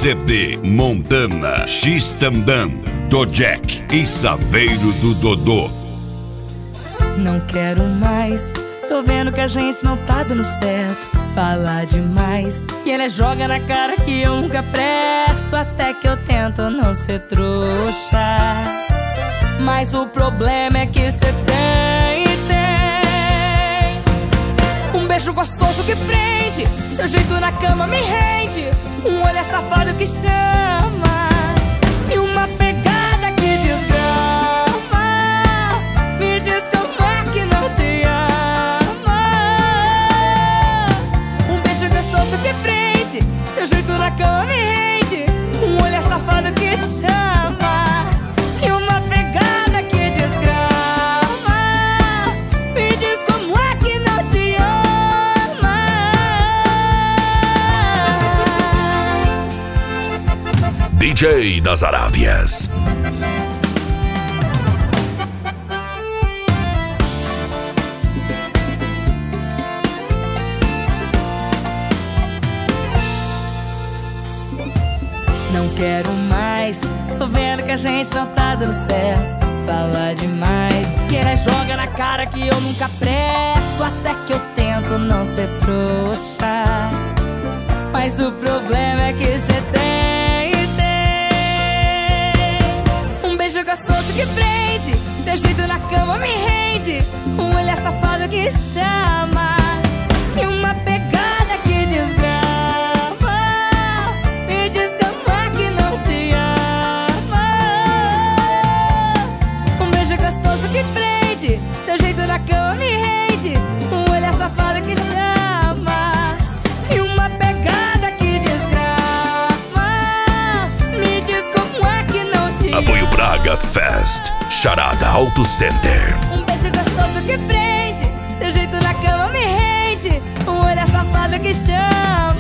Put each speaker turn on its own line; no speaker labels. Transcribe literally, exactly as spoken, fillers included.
C D Montana, X-Tamdan, Dojek e Saveiro do Dodô.
Não quero mais, tô vendo que a gente não tá dando certo. Fala demais e ele joga na cara que eu nunca presto. Até que eu tento não ser trouxa, mas o problema é que cê tem, tem um beijo gostoso que prende, seu jeito na cama me rende, um olhar safado que chama e uma pegada que desgrama. Me diz como é que não te ama. Um beijo gostoso que prende, seu jeito na cama me rende, um olhar safado que chama e uma pegada que desgrama. Me diz como é que não te ama.
D J das Arábias.
Não quero mais, tô vendo que a gente não tá dando certo. Fala demais e ela joga na cara que eu nunca presto. Até que eu tento não ser trouxa, mas o problema é que cê tem, tem um beijo gostoso que prende, seu jeito na cama me rende, um olhar safado que chama e uma pegada que desgrama. Me diz como é que não te ama. Um beijo gostoso que prende, seu jeito na cama me rende, um olhar safado que chama e uma pegada que desgrama. Me diz como é que não te ama.
Apoio Braga Fest, Charada Auto Center.
Um beijo gostoso que prende, seu jeito na cama me rende, um olhar safado que chama